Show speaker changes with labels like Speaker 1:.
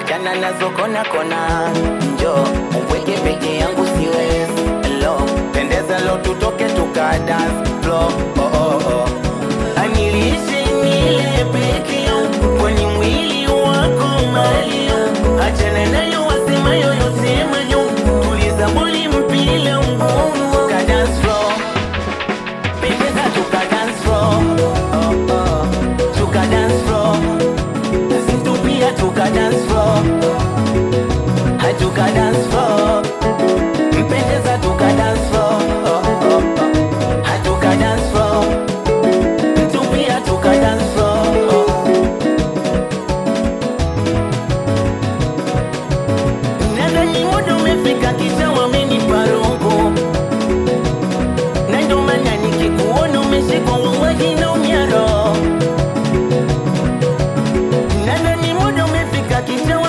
Speaker 1: achana nazo kona kona, njoo uweke peke yangu siwezi. Hello, pendeza lo tutoke tuka dance floor. Oh oh oh, anilishe nile peke yangu, kwani mwili wako mali yangu. Achana nayo wasema yoyote manyo, tuliza mwili mpila ungu. Tuka dance floor, pendeza tuka dance floor. Oh oh, tuka dance floor, sintupia tuka dance floor. Tuka dance floor, mpendeza tuka dance floor. Oh oh oh, tuka dance floor, tupia tuka dance floor. Nadhani muda umefika kisha wamenipa roho, na ndo maana nikikuona umeshikwa wallahi naumia roho. Nadhani muda umefika kisha